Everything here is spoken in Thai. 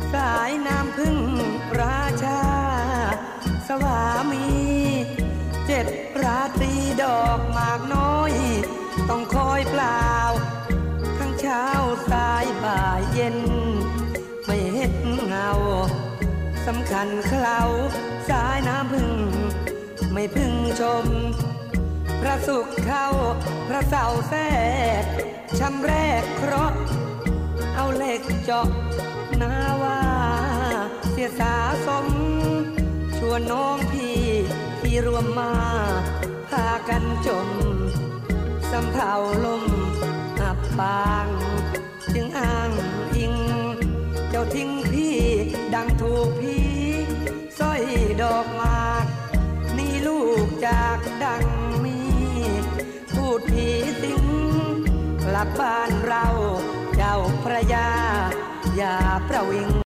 สายน้ำพึ่งราชาสวามี7 ราตรีดอกหมากน้อยต้องคอยเปล่าทั้งเช้าสายบ่ายเย็นไม่เห็นเงาสำคัญเขาสายน้ำพึ่งไม่พึ่งชมพระศุกร์เข้าพระเสาร์แทรกช้ำแรกเคราะห์เอาเหล็กเจาะนาว่าเสียสาสมชวนน้องพี่ที่รวมมาพากันจมสำเภาลมอับปางจึงอ้างอิงเจ้าทิ้งพี่ดังถูกพี่สร้อยดอกหมากนี่ลูกจากดังมีพูดผีสิงกลับบ้านเราเจ้าพระยาอย่าประวิง